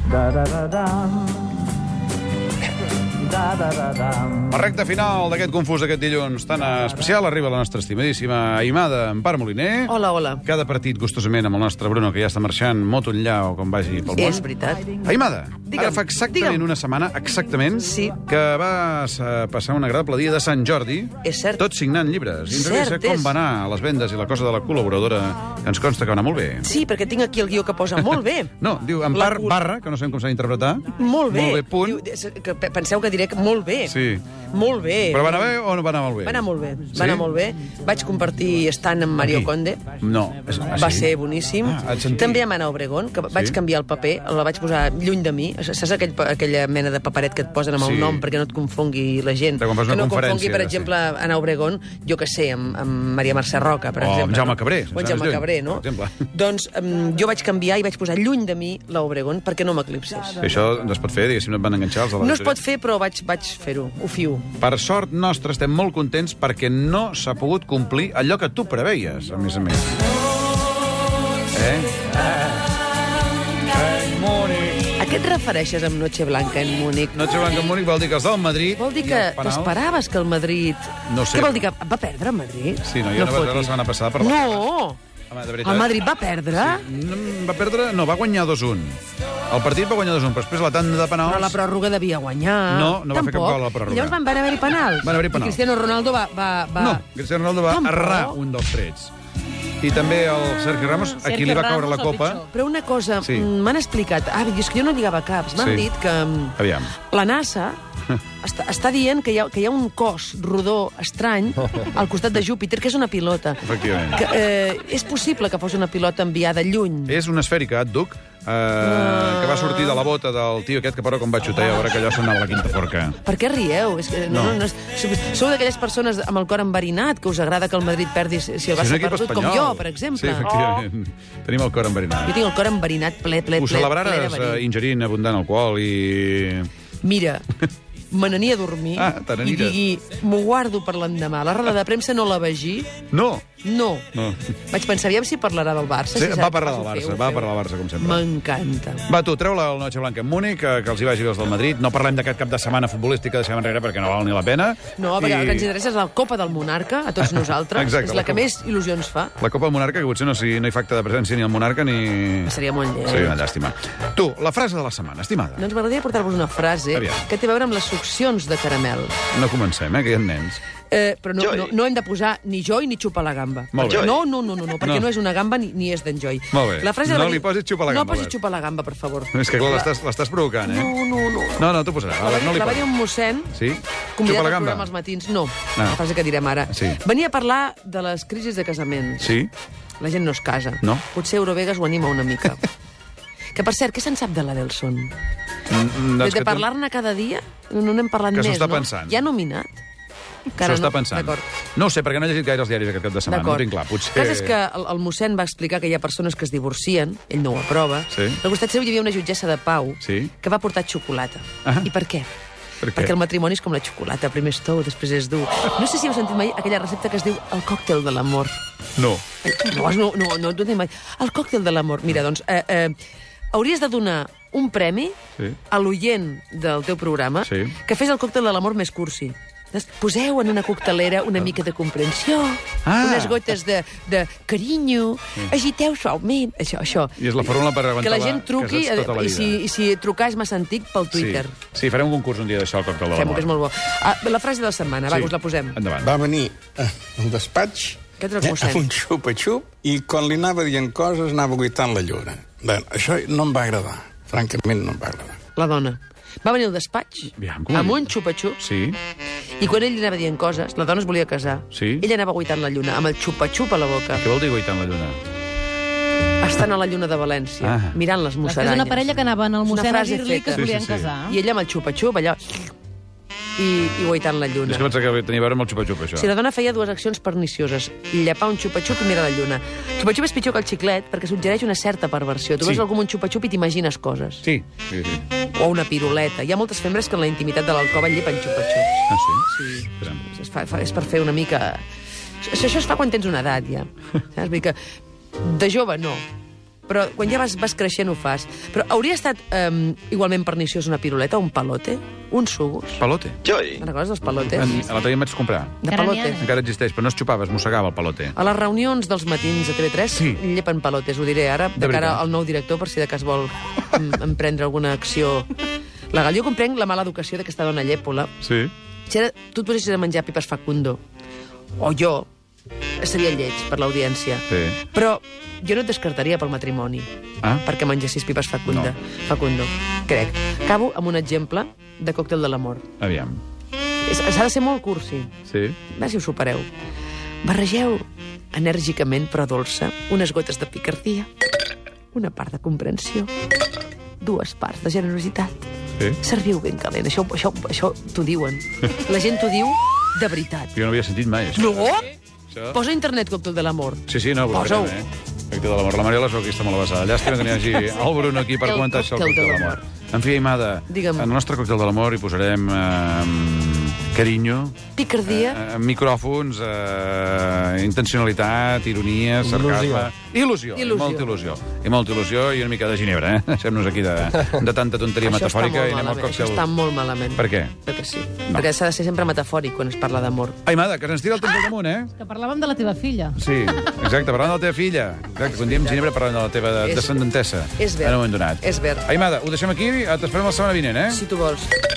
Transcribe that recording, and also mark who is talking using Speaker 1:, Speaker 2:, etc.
Speaker 1: La recta final d'aquest confús d'aquest dilluns tan especial arriba la nostra estimadíssima Aimada Empar Moliner.
Speaker 2: Hola, hola.
Speaker 1: Cada partit gustosament amb el nostre Bruno, que ja està marxant molt enllà o com vagi pel món.
Speaker 2: És veritat.
Speaker 1: Aimada,
Speaker 2: Digue'm,
Speaker 1: ara fa exactament una setmana,
Speaker 2: Sí.
Speaker 1: que vas passar un agradable dia de Sant Jordi,
Speaker 2: És cert.
Speaker 1: tot signant llibres. I ens agradaria saber com va anar a les vendes i la cosa de la col·laboradora, que ens consta que va anar molt bé.
Speaker 2: Sí, perquè tinc aquí el guió que posa molt bé.
Speaker 1: No, diu Empar barra, que no sabem com s'ha d'interpretar.
Speaker 2: Molt bé.
Speaker 1: Molt bé, punt.
Speaker 2: Diu, que penseu que diré que molt bé.
Speaker 1: Sí.
Speaker 2: Molt bé.
Speaker 1: Però va anar bé o no va anar molt bé?
Speaker 2: Va anar molt bé.
Speaker 1: Sí?
Speaker 2: Va anar molt bé. Vaig compartir estant amb Mario
Speaker 1: Aquí?
Speaker 2: Conde.
Speaker 1: No.
Speaker 2: Va ser boníssim.
Speaker 1: et sentia.
Speaker 2: També amb Ana Obregón, que vaig canviar el paper, la vaig posar lluny de mi. Saps aquella mena de paperet que et posen amb el nom perquè no et confongui la gent?
Speaker 1: De quan fas una
Speaker 2: que no
Speaker 1: conferència,
Speaker 2: confongui, per exemple, Ana Obregón, jo que sé, amb Maria Mercè Roca, per exemple.
Speaker 1: amb Jaume Cabré.
Speaker 2: O amb Jaume Cabré, no?
Speaker 1: Per exemple.
Speaker 2: Doncs jo vaig canviar i vaig posar lluny de mi la Obregón perquè no m'eclipsés.
Speaker 1: Això no es pot fer, diguéssim, no et van enganxar els de la
Speaker 2: No es pot fer, però vaig fer-ho. Ho fio.
Speaker 1: Per sort nostra, estem molt contents perquè no s'ha pogut complir allò que tu preveies, a més a més.
Speaker 2: A què et refereixes amb Noche Blanca en Múnich?
Speaker 1: Noche Blanca en Múnich vol dir que els del Madrid...
Speaker 2: Vol dir
Speaker 1: i
Speaker 2: que
Speaker 1: el penal-
Speaker 2: t'esperaves que el Madrid...
Speaker 1: No sé.
Speaker 2: Què vol dir, que va perdre el Madrid?
Speaker 1: Sí, no, jo no vaig veure la setmana passada per la...
Speaker 2: No!
Speaker 1: Home, de veritat.
Speaker 2: El Madrid va perdre?
Speaker 1: Va perdre... No, va guanyar 2-1. El partit va guanyar 2-1, però després la tanda de penals...
Speaker 2: Però la pròrroga devia guanyar.
Speaker 1: No fer cap
Speaker 2: Tampoc.
Speaker 1: gol a la pròrroga.
Speaker 2: I llavors van haver-hi penals.
Speaker 1: Van haver-hi penals.
Speaker 2: I Cristiano Ronaldo va...
Speaker 1: No, Cristiano Ronaldo va
Speaker 2: Tampoc.
Speaker 1: errar un dels trets. I també el Sergio Ramos, a qui li va caure la copa...
Speaker 2: Però una cosa,
Speaker 1: Sí.
Speaker 2: m'han explicat... És que jo no lligava caps. M'han
Speaker 1: Sí.
Speaker 2: dit que
Speaker 1: Aviam.
Speaker 2: la NASA està dient que hi ha un cos rodó estrany al costat de Júpiter, que és una pilota.
Speaker 1: Efectivament.
Speaker 2: Que, és possible que fos una pilota enviada lluny.
Speaker 1: És una esfèrica, Duc, que va sortir de la bota del tio aquest que però com va xutar i a veure que allò sonava la quinta forca.
Speaker 2: Per què rieu? És que
Speaker 1: No.
Speaker 2: sou d'aquelles persones amb el cor enverinat que us agrada que el Madrid perdi si el
Speaker 1: És un
Speaker 2: Barça
Speaker 1: equip
Speaker 2: perdut, com
Speaker 1: espanyol.
Speaker 2: jo, per exemple.
Speaker 1: Sí, efectivament. Tenim el cor enverinat.
Speaker 2: Jo tinc el cor enverinat ple
Speaker 1: Ho
Speaker 2: de
Speaker 1: celebraràs
Speaker 2: verí.
Speaker 1: ingerint abundant alcohol i...
Speaker 2: Mira, me n'ania a dormir
Speaker 1: te
Speaker 2: i
Speaker 1: n'aniries.
Speaker 2: digui, m'ho guardo per l'endemà. La roda de premsa no la vegi?
Speaker 1: No!
Speaker 2: No.
Speaker 1: No.
Speaker 2: Vaig pensar, aviam si parlarà del Barça.
Speaker 1: Sí,
Speaker 2: si
Speaker 1: va
Speaker 2: sap-
Speaker 1: parlar del
Speaker 2: ho
Speaker 1: Barça,
Speaker 2: feu, ho
Speaker 1: va
Speaker 2: feu.
Speaker 1: parlar del Barça, com sempre.
Speaker 2: M'encanta.
Speaker 1: Va, tu, treu-la al Noche Blanca en Múnich, que els hi vagi bé els del Madrid. No parlem d'aquest cap de setmana futbolístic que deixem enrere perquè no val ni la pena.
Speaker 2: No, perquè el que ens interessa és la Copa del Monarca, a tots nosaltres.
Speaker 1: Exacte,
Speaker 2: és
Speaker 1: la
Speaker 2: la que
Speaker 1: Copa.
Speaker 2: més il·lusió ens fa.
Speaker 1: La Copa del Monarca, que potser no hi fa acte de presència ni el Monarca ni...
Speaker 2: Seria molt lleig.
Speaker 1: Seria una llàstima. Tu, la frase de la setmana, estimada.
Speaker 2: Doncs m'agradaria portar-vos una frase
Speaker 1: Aviam.
Speaker 2: que té a veure amb les succions de caramel.
Speaker 1: No comencem, que hi ha nens.
Speaker 2: Però no hem de posar ni Joy ni xupar la gamba.
Speaker 1: Molt bé.
Speaker 2: No, perquè
Speaker 1: No.
Speaker 2: no és una gamba ni és d'en Joy.
Speaker 1: Molt bé.
Speaker 2: La frase
Speaker 1: No
Speaker 2: va dir-
Speaker 1: li posis xupar la gamba,
Speaker 2: No posis
Speaker 1: Albert.
Speaker 2: xupar la gamba, per favor.
Speaker 1: És que, clar, l'estàs provocant, eh? No, t'ho posaràs. No li
Speaker 2: La va dir
Speaker 1: posis.
Speaker 2: un mossèn
Speaker 1: Sí?
Speaker 2: convidat
Speaker 1: Xupa la
Speaker 2: al
Speaker 1: gamba?
Speaker 2: programa als matins. No,
Speaker 1: Ah.
Speaker 2: la frase que direm ara.
Speaker 1: Sí.
Speaker 2: Venia a parlar de les crisis de casaments.
Speaker 1: Sí?
Speaker 2: La gent no es casa.
Speaker 1: No.
Speaker 2: Potser Eurovegas ho anima una mica. Que, per cert, què se'n sap de l'Adelson?
Speaker 1: Doncs
Speaker 2: De parlar-ne cada dia? No n'hem parlat
Speaker 1: Que s'ho
Speaker 2: més,
Speaker 1: està
Speaker 2: no?
Speaker 1: pensant.
Speaker 2: Ja nominat?
Speaker 1: S'ho està pensant.
Speaker 2: D'acord.
Speaker 1: No ho sé, perquè no he llegit gaire els diaris aquest cap de setmana. No ho tinc clar. Potser...
Speaker 2: El cas és que el mossèn va explicar que hi ha persones que es divorcien, ell no ho aprova.
Speaker 1: Sí.
Speaker 2: Al costat seu hi havia una jutgessa de pau
Speaker 1: Sí.
Speaker 2: que va portar xocolata.
Speaker 1: Ah.
Speaker 2: I per què?
Speaker 1: Per què?
Speaker 2: Perquè el matrimoni és com la xocolata, primer és tou, després és dur. No sé si heu sentit mai aquella recepta que es diu el còctel de l'amor.
Speaker 1: No.
Speaker 2: No t'ho dic mai. El còctel de l'amor. Mira, doncs, hauries de donar un premi
Speaker 1: Sí.
Speaker 2: a l'oient del teu programa
Speaker 1: Sí.
Speaker 2: que fes el còctel de l'amor més cursi. Poseu en una coctelera una mica de comprensió, unes gotes de carinyo, agiteu suaument, això.
Speaker 1: I és la fórmula per aguantar
Speaker 2: Que la gent truqui,
Speaker 1: casats tota la vida.
Speaker 2: i si trucar és massa antic, pel Twitter.
Speaker 1: Sí, farem un concurs un dia d'això, el còctel de
Speaker 2: Fem-ho,
Speaker 1: l'amor.
Speaker 2: que és molt bo. La frase de la setmana, va, us la posem.
Speaker 1: Endavant.
Speaker 3: Va venir al despatx
Speaker 2: Què trobes, mossèn?
Speaker 3: amb un xupa-xup i quan li anava dient coses anava guitant la lluna. Bé, això no em va agradar. Francament no em va agradar.
Speaker 2: La dona. Va venir al despatx
Speaker 1: Aviam, com ho
Speaker 2: amb
Speaker 1: diu?
Speaker 2: un xupa-xup
Speaker 1: Sí,
Speaker 2: i quan ell li anava dient coses, la dona es volia casar.
Speaker 1: Sí.
Speaker 2: Ell anava guitant la lluna, amb el xupa-xup a la boca,
Speaker 1: què vol dir guaitant la lluna?
Speaker 2: estant a la lluna de València,
Speaker 1: Ah.
Speaker 2: mirant les
Speaker 4: És
Speaker 2: musaranyes.
Speaker 4: una parella que anaven al
Speaker 2: És una
Speaker 4: mossèn a
Speaker 2: frase
Speaker 4: dir-li que es
Speaker 2: feta.
Speaker 4: volien
Speaker 1: Sí, sí, sí.
Speaker 4: casar.
Speaker 2: I ell amb el xupa-xup, allò... I guaitant la lluna.
Speaker 1: És que pensava que tenia a veure amb el xupa-xup, això.
Speaker 2: Si la dona feia dues accions pernicioses, llepar un xupa-xup i mirar la lluna. Xupa-xup és pitjor que el xiclet perquè suggereix una certa perversió. Tu
Speaker 1: Sí.
Speaker 2: veus algú amb un xupa-xup i t'imagines coses.
Speaker 1: Sí.
Speaker 2: O una piruleta. Hi ha moltes fembres que en la intimitat de l'alcova llepen xupa-xups.
Speaker 1: Ah, sí?
Speaker 2: Sí.
Speaker 1: Espera'm.
Speaker 2: És per fer una mica... Això es fa quan tens una edat, ja. Saps? Vull dir que de jove, no. però quan ja vas creixent ho fas. Però hauria estat igualment perniciós una piruleta, un palote, un sugus.
Speaker 1: Palote.
Speaker 2: Me'n recordes dels palotes?
Speaker 1: L'altre dia em vaig comprar.
Speaker 2: De
Speaker 4: Encara
Speaker 2: palote.
Speaker 4: n'hi ha.
Speaker 1: Encara existeix, però no es xupava, es mossegava el palote.
Speaker 2: A les reunions dels matins de TV3
Speaker 1: Sí.
Speaker 2: llepen palotes, ho diré ara, de cara
Speaker 1: veritat?
Speaker 2: al nou director, per si de cas vol emprendre alguna acció legal. Jo comprenc la mala educació d'aquesta dona llèpola.
Speaker 1: Sí.
Speaker 2: Si ara tu et posessis a menjar pipes Facundo, o jo, seria lleig per l'audiència.
Speaker 1: Sí.
Speaker 2: Però jo no et descartaria pel matrimoni
Speaker 1: Ah?
Speaker 2: perquè mengessis pipes Facundo. Crec. Acabo amb un exemple de còctel de l'amor.
Speaker 1: Aviam.
Speaker 2: S'ha de ser molt cursi.
Speaker 1: Sí.
Speaker 2: A veure si ho supereu. Barregeu enèrgicament però dolça unes gotes de picardia, una part de comprensió, 2 parts de generositat.
Speaker 1: Sí.
Speaker 2: Serviu ben calent. Això t'ho diuen. La gent t'ho diu de veritat.
Speaker 1: Jo no havia sentit mai, això.
Speaker 2: No?
Speaker 1: Això...
Speaker 2: Posa a internet còctel de l'amor.
Speaker 1: Sí, no,
Speaker 2: Posa-ho.
Speaker 1: buscarem, Còctel de l'amor. La Mariela Soc està molt avasada. Llàstima que n'hi hagi el Bruno aquí per
Speaker 2: El
Speaker 1: comentar això, el
Speaker 2: còctel
Speaker 1: còctel
Speaker 2: de
Speaker 1: de l'amor. En fi, Aimada,
Speaker 2: Digue'm.
Speaker 1: en el nostre còctel de l'amor hi posarem carinyo,
Speaker 2: Picardia.
Speaker 1: micròfons, intencionalitat, ironia, sarcasme... Il·lusió.
Speaker 2: Il·lusió.
Speaker 1: I molta il·lusió i una mica de ginebra, Deixem-nos aquí de tanta tonteria metafòrica i anem al
Speaker 2: Això
Speaker 1: còctel.
Speaker 2: està molt malament.
Speaker 1: Per què?
Speaker 2: Perquè sí. Perquè s'ha de ser sempre metafòric quan es parla d'amor.
Speaker 1: Aimada, que ens tira el temps al damunt,
Speaker 4: Que parlàvem de la teva filla.
Speaker 1: Sí, exacte, parlant de la teva filla. Exacte, quan diem ginebra parlant de la teva
Speaker 2: És-
Speaker 1: descendentessa.
Speaker 2: és ver.
Speaker 1: En un moment donat.
Speaker 2: És ver.
Speaker 1: Aimada, ho deixem aquí, t'esperem la setmana vinent,
Speaker 2: Si tu vols.